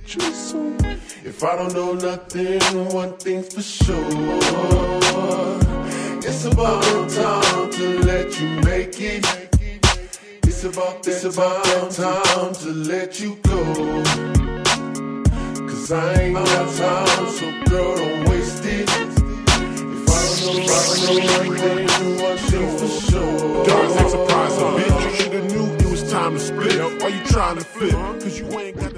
If I don't know nothing, one thing's for sure. It's about time to let you make it. It's about time to let you go. Cause I ain't got time, so girl, don't waste it. If I don't know nothing, one thing's for sure. Dark ain't surprised a bitch. You shoulda knew it was time to split. Why you trying to flip? Cause you ain't got